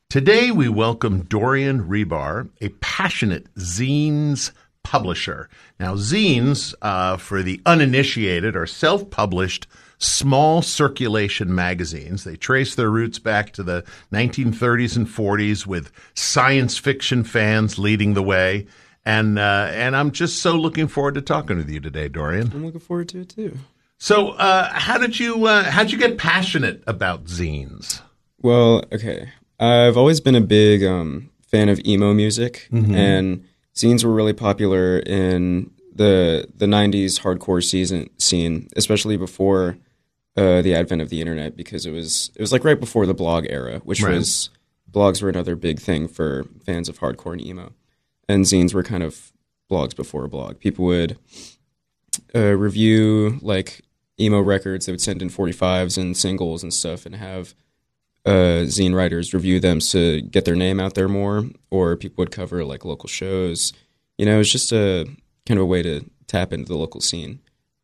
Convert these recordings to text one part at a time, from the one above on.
Today we welcome Dorian Rebar, a passionate zines publisher. Now, zines, for the uninitiated, are self-published small circulation magazines. They trace their roots back to the 1930s and 40s with science fiction fans leading the way. And I'm just so looking forward to talking with you today, Dorian. I'm looking forward to it too. So, how'd you get passionate about zines? Well, okay. I've always been a big fan of emo music, and zines were really popular in the 90s hardcore scene, especially before the advent of the internet, because it was like right before the blog era, which was blogs were another big thing for fans of hardcore and emo, and zines were kind of blogs before a blog. People would review like emo records. They would send in 45s and singles and stuff, and have zine writers review them to get their name out there more, or people would cover like local shows. You know, it's just a kind of a way to tap into the local scene.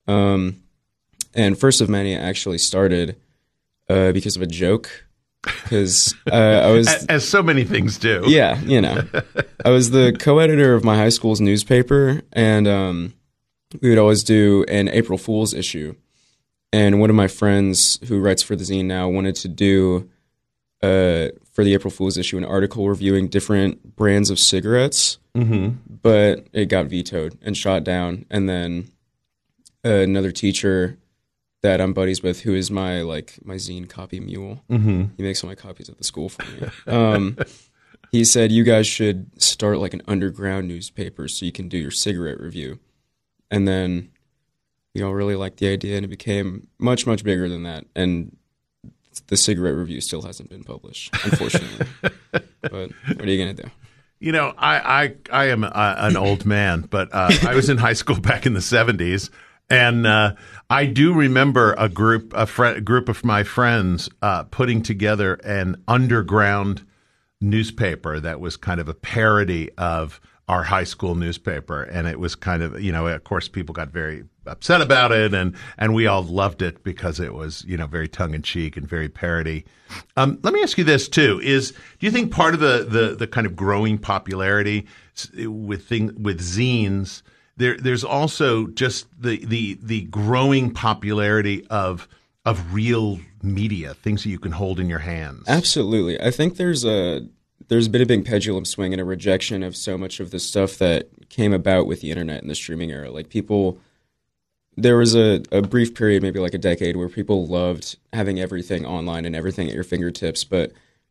And First of Many actually started because of a joke, because I was... As so many things do. Yeah, you know. I was the co-editor of my high school's newspaper, and we would always do an April Fool's issue. And one of my friends who writes for the zine now wanted to do, for the April Fool's issue, an article reviewing different brands of cigarettes, but it got vetoed and shot down. And then another teacher that I'm buddies with, who is my zine copy mule, he makes all my copies at the school for me. He said, you guys should start like an underground newspaper so you can do your cigarette review. And then we all really liked the idea, and it became much, much bigger than that. And the cigarette review still hasn't been published, unfortunately. But what are you going to do? You know, I am an old man, but I was in high school back in the 70s, and I do remember a group of my friends putting together an underground newspaper that was kind of a parody of our high school newspaper. And it was kind of, you know, of course, people got very upset about it, and we all loved it because it was, you know, very tongue-in-cheek and very parody. Let me ask you this, too. Do you think part of the kind of growing popularity with zines, there's also just the growing popularity of real media, things that you can hold in your hands? Absolutely. I think there's been a big pendulum swing and a rejection of so much of the stuff that came about with the internet and the streaming era. Like there was a brief period, maybe like a decade, where people loved having everything online and everything at your fingertips. But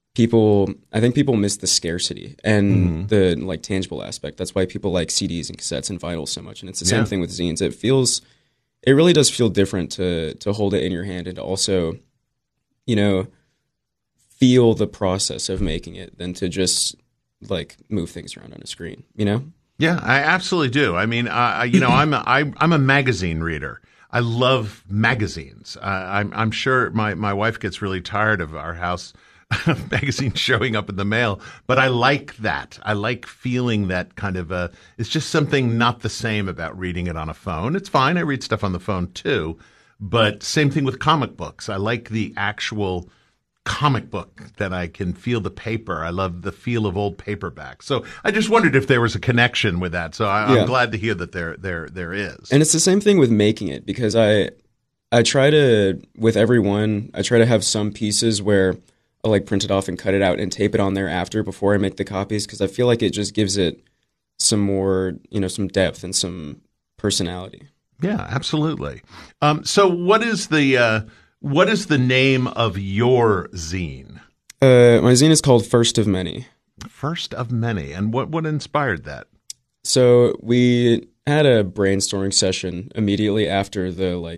I think people miss the scarcity and the like tangible aspect. That's why people like CDs and cassettes and vinyl so much. And it's the same thing with zines. It really does feel different to hold it in your hand and to also, you know, feel the process of making it than to just like move things around on a screen, you know? Yeah, I absolutely do. I mean, you know, I'm a magazine reader. I love magazines. I'm sure my wife gets really tired of our house magazines showing up in the mail, but I like that. I like feeling that kind of it's just something not the same about reading it on a phone. It's fine. I read stuff on the phone too, but same thing with comic books. I like the actual comic book that I can feel the paper. I love the feel of old paperback. So I just wondered if there was a connection with that. So I'm glad to hear that there is. And it's the same thing with making it, because I try to, with everyone, I try to have some pieces where I'll like print it off and cut it out and tape it on there after before I make the copies, because I feel like it just gives it some more, you know, some depth and some personality. Yeah, absolutely. So what is the name of your zine? My zine is called First of Many. First of Many. And what inspired that? So we had a brainstorming session immediately after the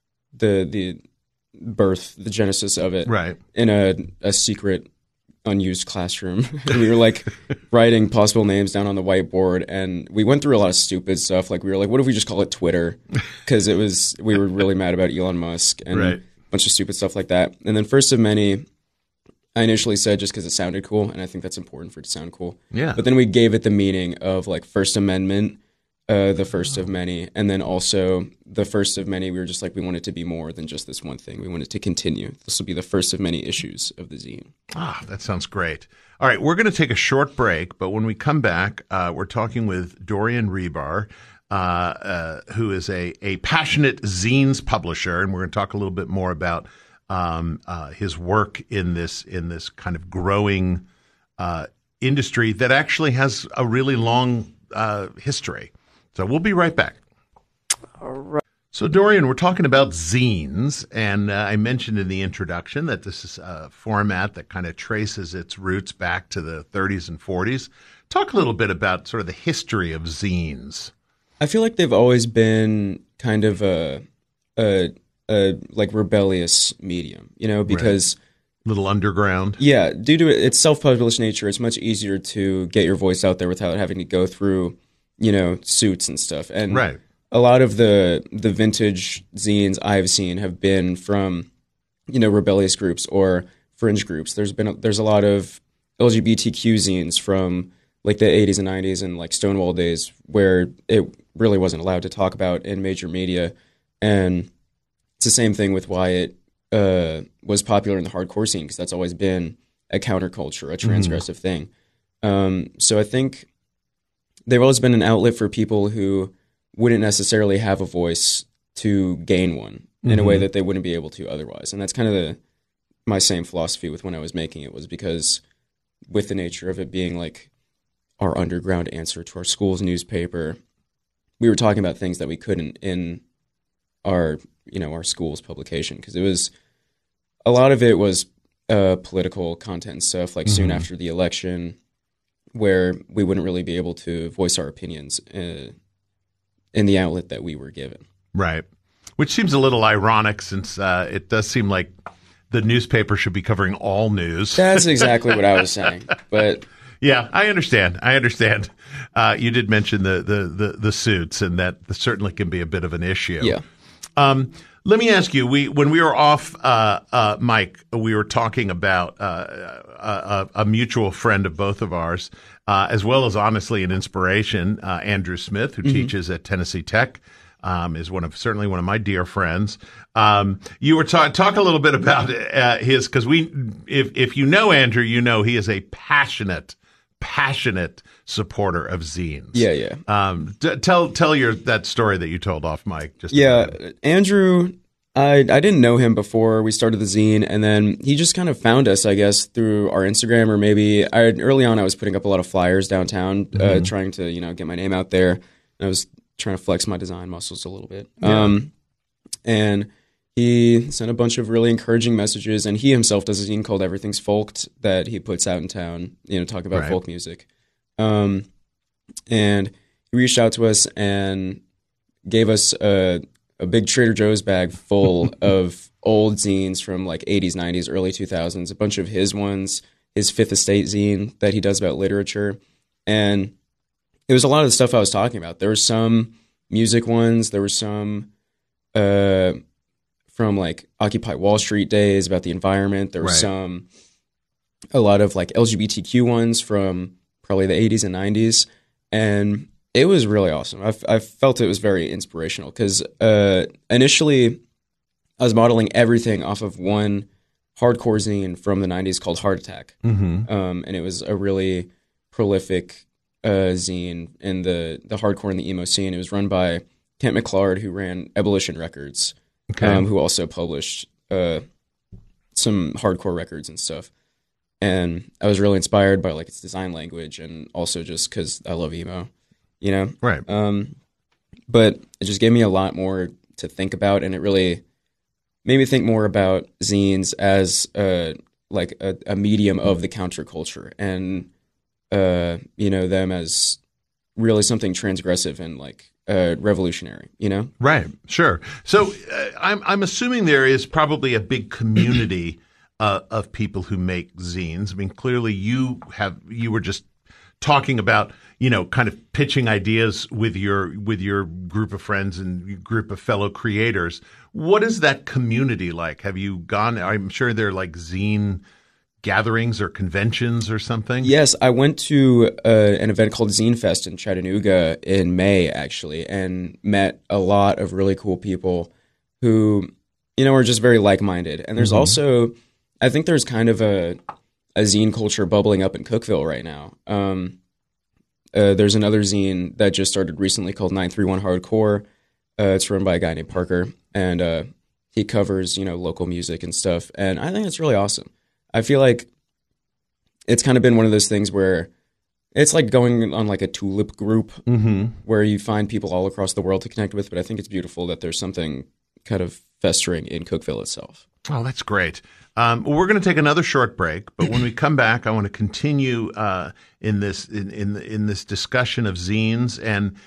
birth, the genesis of it. Right. In a secret, unused classroom. And we were like writing possible names down on the whiteboard, and we went through a lot of stupid stuff. Like we were like, what if we just call it Twitter? Because we were really mad about Elon Musk and a bunch of stupid stuff like that. And then First of Many, I initially said just because it sounded cool, and I think that's important for it to sound cool. Yeah. But then we gave it the meaning of like First Amendment, the first of many. And then also the first of many, we were just like, we want it to be more than just this one thing. We want it to continue. This will be the first of many issues of the zine. Ah, that sounds great. All right, we're going to take a short break, but when we come back, we're talking with Dorian Hribar, who is a passionate zines publisher, and we're going to talk a little bit more about his work in this kind of growing industry that actually has a really long history. So we'll be right back. All right. So, Dorian, we're talking about zines, and I mentioned in the introduction that this is a format that kind of traces its roots back to the 30s and 40s. Talk a little bit about sort of the history of zines. I feel like they've always been kind of a like rebellious medium, you know, because little underground. Yeah, due to its self-published nature, it's much easier to get your voice out there without having to go through, you know, suits and stuff. And right. A lot of the vintage zines I've seen have been from, you know, rebellious groups or fringe groups. There's a lot of LGBTQ zines from like the 80s and 90s and like Stonewall days where it really wasn't allowed to talk about in major media. And it's the same thing with why it was popular in the hardcore scene, because that's always been a counterculture, a transgressive thing. So I think they've always been an outlet for people who wouldn't necessarily have a voice to gain one in a way that they wouldn't be able to otherwise. And that's kind of my same philosophy with when I was making it, was because with the nature of it being like our underground answer to our school's newspaper, we were talking about things that we couldn't in our, you know, our school's publication, because it was, a lot of it was political content and stuff, like soon after the election, where we wouldn't really be able to voice our opinions in the outlet that we were given. Right. Which seems a little ironic, since it does seem like the newspaper should be covering all news. That's exactly what I was saying. But yeah, I understand. You did mention the suits, and that certainly can be a bit of an issue. Yeah. Let me ask you, when we were off mic, we were talking about a mutual friend of both of ours, as well as honestly an inspiration, Andrew Smith, who teaches at Tennessee Tech, is certainly one of my dear friends. You were talk a little bit about his, because if you know Andrew, you know he is a passionate supporter of zines. Yeah. Tell that story that you told off mic. Andrew, I didn't know him before we started the zine, and then he just kind of found us, I guess, through our Instagram, or maybe early on I was putting up a lot of flyers downtown, trying to, you know, get my name out there. And I was trying to flex my design muscles a little bit. Yeah. And he sent a bunch of really encouraging messages, and he himself does a zine called Everything's Folked that he puts out in town, you know, talk about folk music. And he reached out to us and gave us a big Trader Joe's bag full of old zines from like 80s, 90s, early 2000s, a bunch of his ones, his Fifth Estate zine that he does about literature. And it was a lot of the stuff I was talking about. There were some music ones. There were some from like Occupy Wall Street days about the environment. There were a lot of like LGBTQ ones from probably the 80s and 90s. And it was really awesome. I felt it was very inspirational, because initially I was modeling everything off of one hardcore zine from the 90s called Heart Attack. And it was a really prolific zine in the hardcore and the emo scene. It was run by Kent McClard, who ran Ebullition Records, who also published some hardcore records and stuff. And I was really inspired by like its design language, and also just because I love emo, you know? Right. But it just gave me a lot more to think about, and it really made me think more about zines as like a medium of the counterculture, and you know, them as really something transgressive and like revolutionary, you know? Right. Sure. So I'm assuming there is probably a big community of people who make zines. I mean, clearly you were just talking about, you know, kind of pitching ideas with your group of friends and group of fellow creators. What is that community like? Have you gone? I'm sure they're like zine gatherings or conventions or something? Yes, I went to an event called Zine Fest in Chattanooga in May, actually, and met a lot of really cool people who, are just very like-minded. And there's also, I think there's kind of a zine culture bubbling up in Cookeville right now. There's another zine that just started recently called 931 Hardcore. It's run by a guy named Parker, and he covers, local music and stuff. And I think it's really awesome. I feel like it's kind of been one of those things where it's like going on like a tulip group where you find people all across the world to connect with. But I think it's beautiful that there's something kind of festering in Cookeville itself. Oh, that's great. Well, we're going to take another short break, but when we come back, I want to continue in this discussion of zines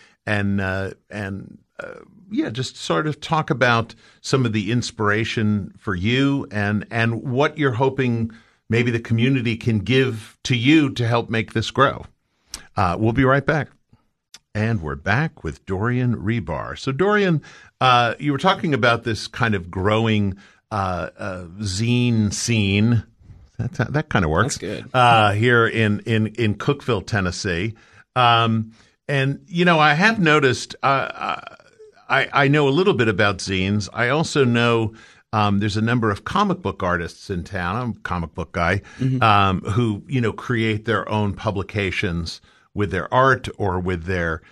and just sort of talk about some of the inspiration for you and what you're hoping maybe the community can give to you to help make this grow. We'll be right back. And we're back with Dorian Rebar. So, Dorian, you were talking about this kind of growing zine scene. That kind of works. That's good. Here in Cookeville, Tennessee. And, I have noticed, I know a little bit about zines. I also know there's a number of comic book artists in town. I'm a comic book guy who, create their own publications with their art or with their,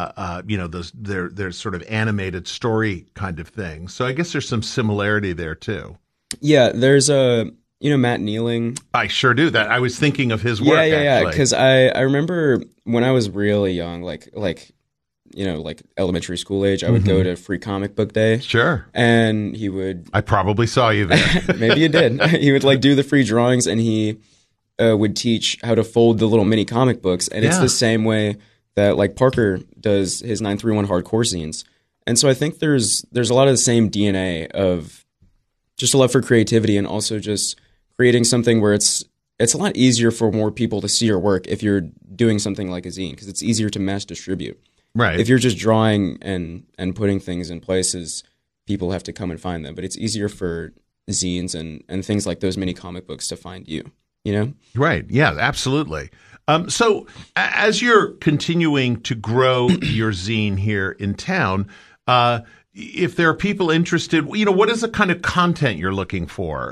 their sort of animated story kind of thing. So I guess there's some similarity there too. Yeah, there's Matt Nealing. I sure do. That I was thinking of his work. Yeah. Because I remember when I was really young, like elementary school age, I would go to Free Comic Book Day. Sure. And he would. I probably saw you there. Maybe you did. He would do the free drawings, and he would teach how to fold the little mini comic books. And it's the same way that Parker does his 931 Hardcore zines. And so I think there's a lot of the same DNA of just a love for creativity and also just creating something where it's a lot easier for more people to see your work if you're doing something like a zine, because it's easier to mass distribute. Right. If you're just drawing and putting things in places, people have to come and find them. But it's easier for zines and things like those mini comic books to find you, Right. Yeah, absolutely. So as you're continuing to grow your zine here in town, if there are people interested, what is the kind of content you're looking for?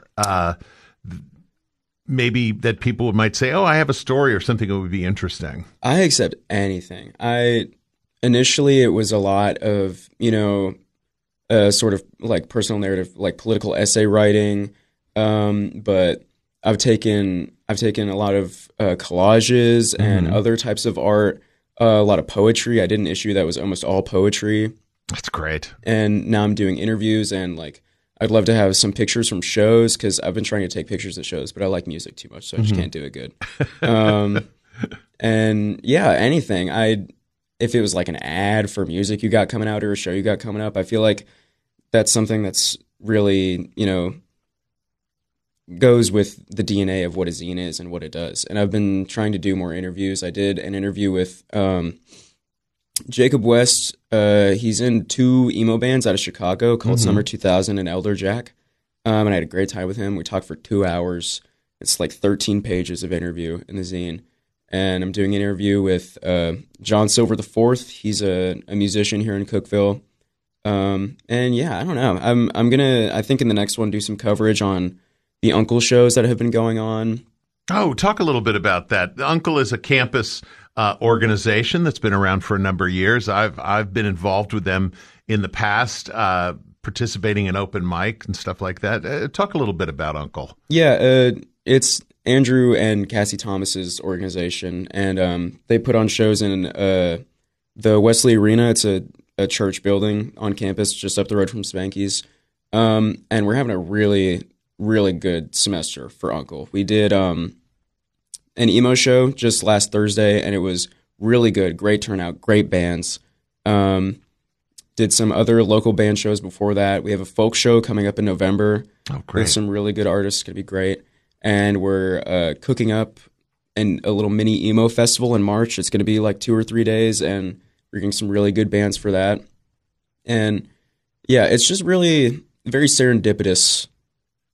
Maybe that people might say, oh, I have a story or something that would be interesting. I accept anything. Initially, it was a lot of, sort of like personal narrative, like political essay writing. But I've taken a lot of collages and other types of art, a lot of poetry. I did an issue that was almost all poetry. That's great. And now I'm doing interviews, and I'd love to have some pictures from shows, because I've been trying to take pictures of shows, but I like music too much, so I just can't do it good. And yeah, anything. If it was like an ad for music you got coming out or a show you got coming up, I feel like that's something that's really, goes with the DNA of what a zine is and what it does. And I've been trying to do more interviews. I did an interview with Jacob West. He's in 2 emo bands out of Chicago called Summer 2000 and Elder Jack. And I had a great time with him. We talked for 2 hours. It's like 13 pages of interview in the zine. And I'm doing an interview with John Silver IV. He's a musician here in Cookeville. And yeah, I don't know. I'm gonna, I think in the next one, do some coverage on the Uncle shows that have been going on. Oh, talk a little bit about that. The Uncle is a campus organization that's been around for a number of years. I've been involved with them in the past, participating in open mic and stuff like that. Talk a little bit about Uncle. Yeah, it's Andrew and Cassie Thomas's organization, and they put on shows in the Wesley Arena. It's a church building on campus just up the road from Spanky's, and we're having a really, really good semester for Uncle. We did an emo show just last Thursday, and it was really good. Great turnout, great bands. Did some other local band shows before that. We have a folk show coming up in November. Oh, great. With some really good artists. It's going to be great. And we're cooking up a little mini emo festival in March. It's going to be like 2 or 3 days, and we're getting some really good bands for that. And yeah, it's just really very serendipitous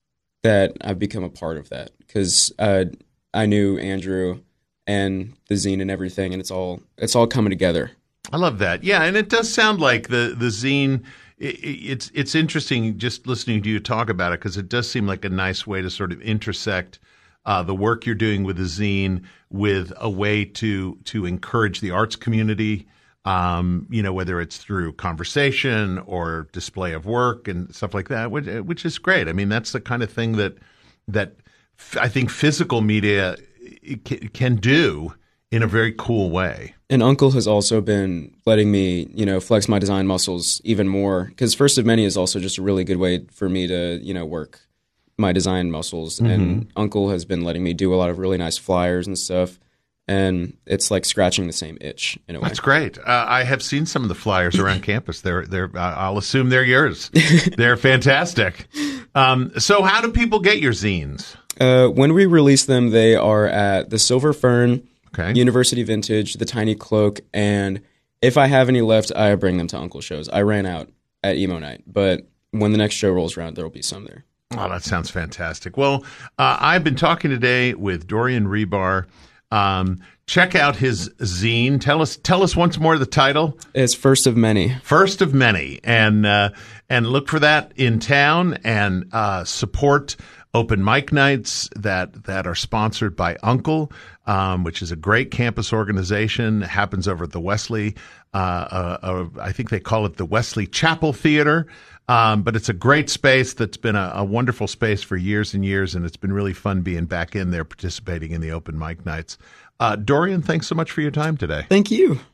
that I've become a part of that, because I knew Andrew and the zine and everything, and it's all coming together. I love that. Yeah, and it does sound like the zine. It's interesting just listening to you talk about it, because it does seem like a nice way to sort of intersect the work you're doing with the zine with a way to encourage the arts community. Whether it's through conversation or display of work and stuff like that, which is great. I mean, that's the kind of thing that I think physical media can do in a very cool way. And Uncle has also been letting me, flex my design muscles even more, because First of Many is also just a really good way for me to, work my design muscles. Mm-hmm. And Uncle has been letting me do a lot of really nice flyers and stuff. And it's like scratching the same itch in a way. That's great. I have seen some of the flyers around campus. They're I'll assume they're yours. They're fantastic. So how do people get your zines? When we release them, they are at the Silver Fern, okay, University Vintage, the Tiny Cloak, and if I have any left, I bring them to Uncle shows. I ran out at Emo Night, but when the next show rolls around, there will be some there. Oh, that sounds fantastic. Well, I've been talking today with Dorian Hribar. Check out his zine. Tell us once more the title. It's First of Many. First of Many, and look for that in town, and support open mic nights that are sponsored by Uncle, which is a great campus organization. It happens over at the Wesley. I think they call it the Wesley Chapel Theater. But it's a great space that's been a wonderful space for years and years, and it's been really fun being back in there participating in the open mic nights. Dorian, thanks so much for your time today. Thank you.